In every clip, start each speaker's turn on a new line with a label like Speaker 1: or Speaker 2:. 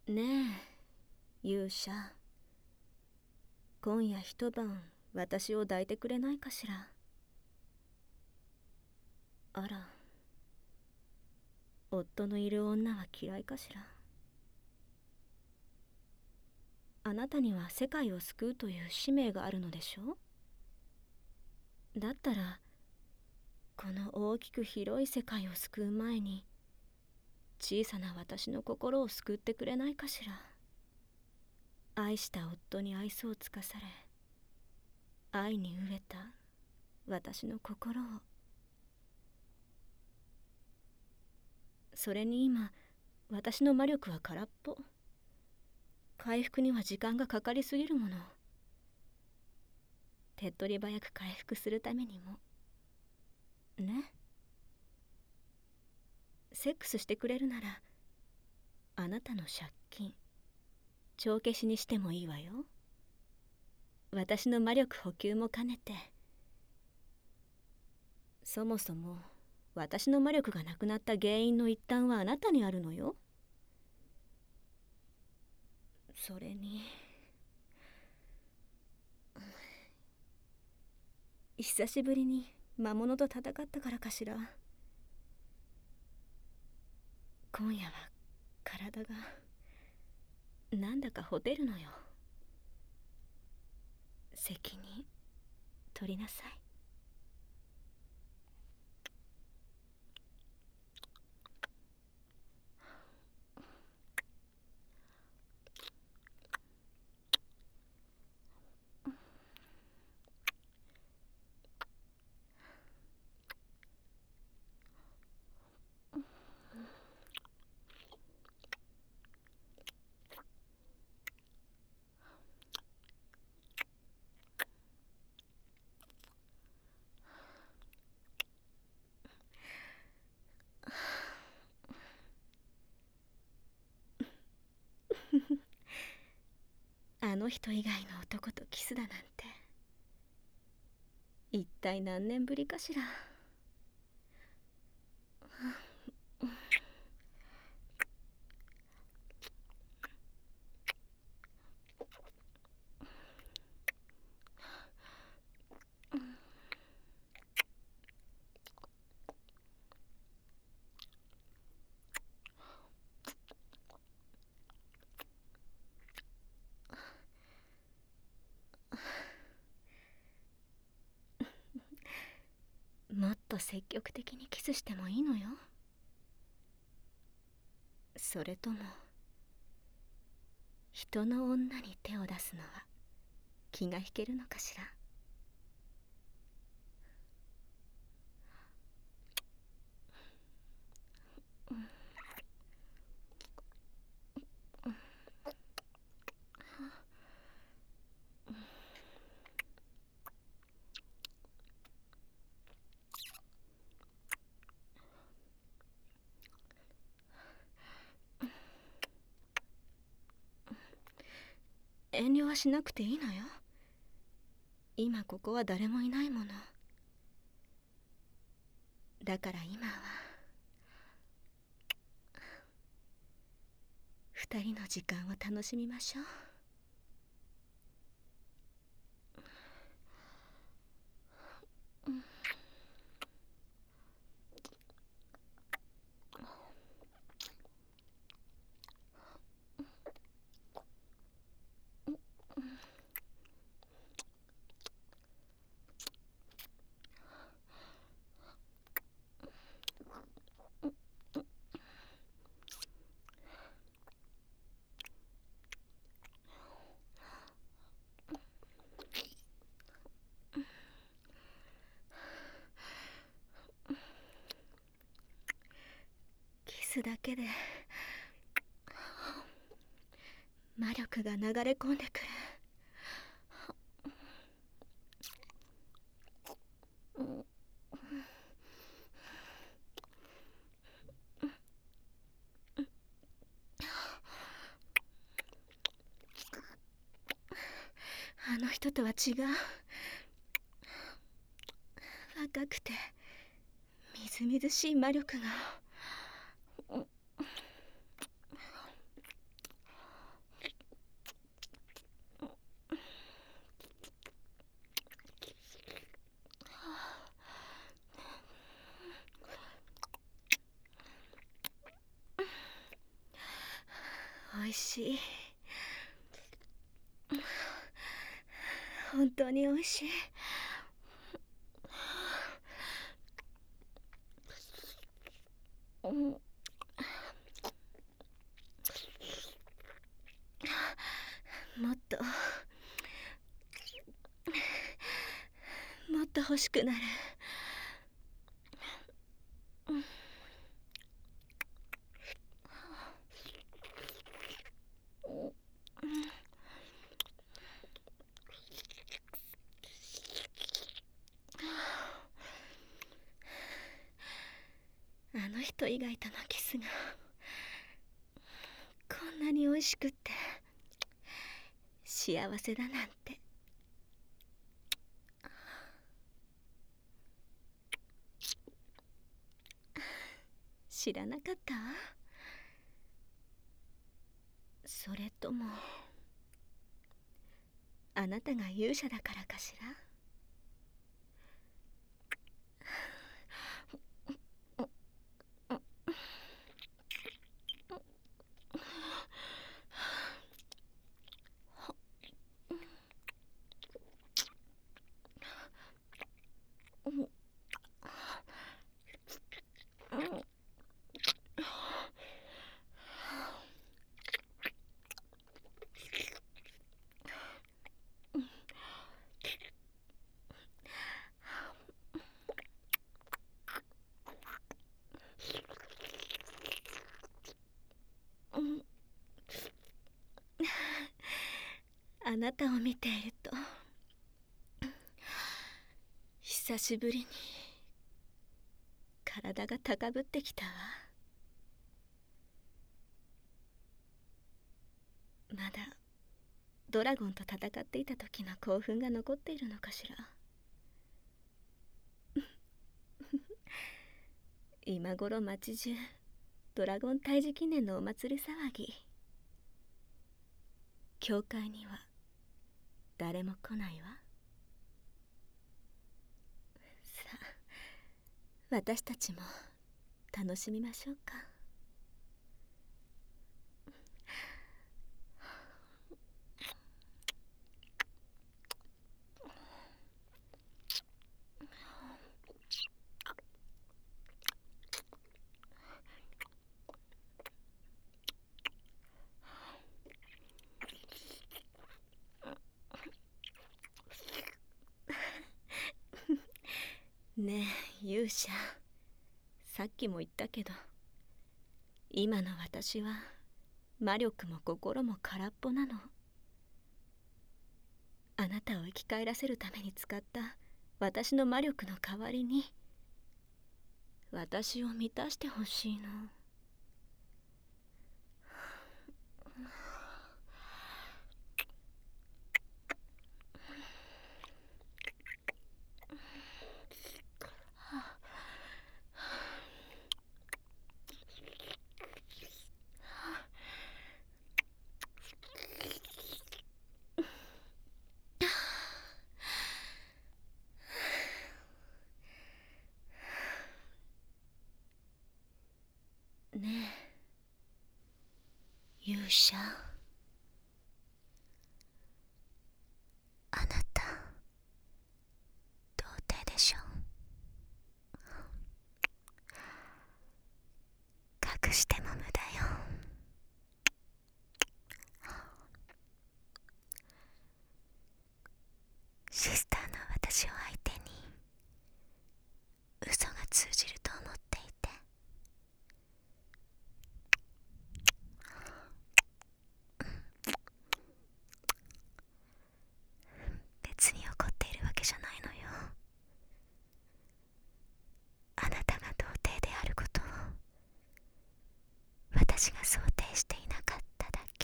Speaker 1: ねえ、勇者。今夜一晩私を抱いてくれないかしら。あら、夫のいる女は嫌いかしら。あなたには世界を救うという使命があるのでしょう。だったら、この大きく広い世界を救う前に、小さな私の心を救ってくれないかしら。愛した夫に愛想をつかされ、愛に飢えた私の心を。それに今、私の魔力は空っぽ。回復には時間がかかりすぎるもの。手っ取り早く回復するためにもね。セックスしてくれるなら、あなたの借金帳消しにしてもいいわよ。私の魔力補給も兼ねて。そもそも私の魔力がなくなった原因の一端はあなたにあるのよ。それに久しぶりに魔物と戦ったからかしら。今夜は体がなんだかほてるのよ。責任取りなさい。あの人以外の男とキスだなんて、一体何年ぶりかしら。もっと積極的にキスしてもいいのよ。それとも人の女に手を出すのは気が引けるのかしら。遠慮はしなくていいのよ。今ここは誰もいないもの。だから今は二人の時間を楽しみましょう。キスだけで魔力が流れ込んでくる。あの人とは違う。若くてみずみずしい魔力が。 おいしい。本当においしい。もっともっと欲しくなる。あの人以外とのキスがこんなにおいしくって幸せだなんて。知らなかったわ。それともあなたが勇者だからかしら。あなたを見ていると久しぶりに体が高ぶってきたわ。まだドラゴンと戦っていた時の興奮が残っているのかしら。今頃町中ドラゴン退治記念のお祭り騒ぎ。教会には誰も来ないわ。さあ、私たちも楽しみましょうか。ねえ勇者、さっきも言ったけど今の私は魔力も心も空っぽなの。あなたを生き返らせるために使った私の魔力の代わりに私を満たしてほしいの。ねえ勇者、あなた童貞でしょ。隠しても無駄よ。シスターの私を相手に嘘が通じると思っていて。別に怒っているわけじゃないのよ。あなたが童貞であることを私が想定していなかっただけ。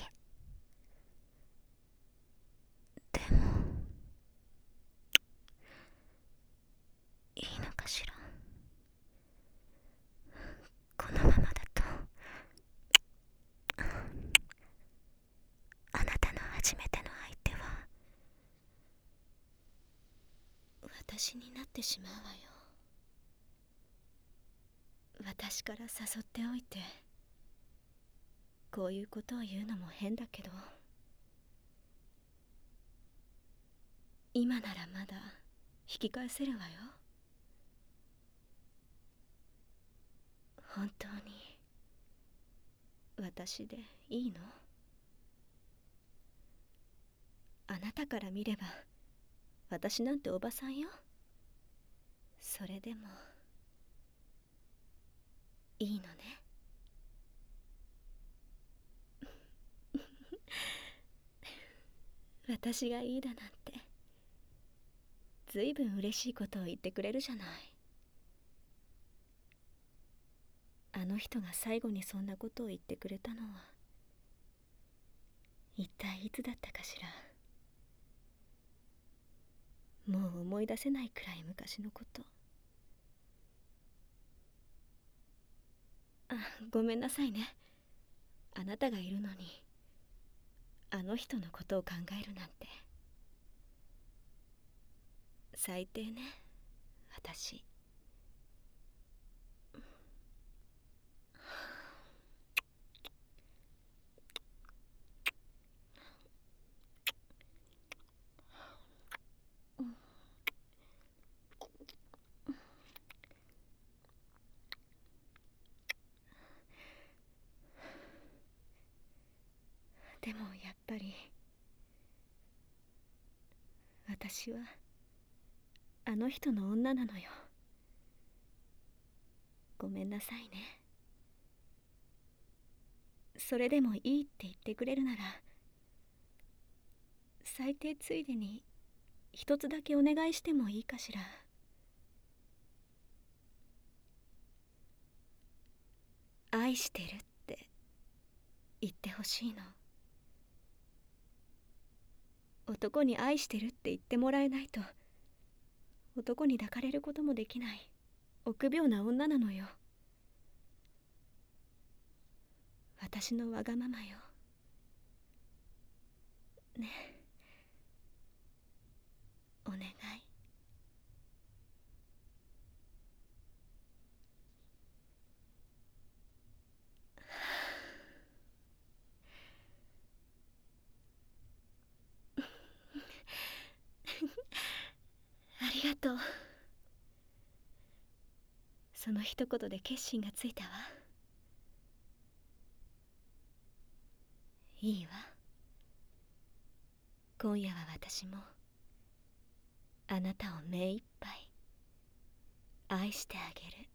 Speaker 1: でもいいのかしら。このままだとあなたの初めての相手は私になってしまうわよ。私から誘っておいてこういうことを言うのも変だけど、今ならまだ引き返せるわよ。本当に私でいいの？あなたから見れば私なんておばさんよ。それでもいいのね？私がいいだなんてずいぶん嬉しいことを言ってくれるじゃない。あの人が最後にそんなことを言ってくれたのは一体いつだったかしら。もう思い出せないくらい昔のこと。あ、ごめんなさいね。あなたがいるのにあの人のことを考えるなんて。最低ね、私。でもやっぱり私はあの人の女なのよ。ごめんなさいね。それでもいいって言ってくれるなら、最低ついでに一つだけお願いしてもいいかしら。愛してるって言ってほしいの。男に愛してるって言ってもらえないと男に抱かれることもできない臆病な女なのよ。私のわがままよ。ねえ、お願い。ありがとう。その一言で決心がついたわ。いいわ。今夜は私もあなたを目いっぱい愛してあげる。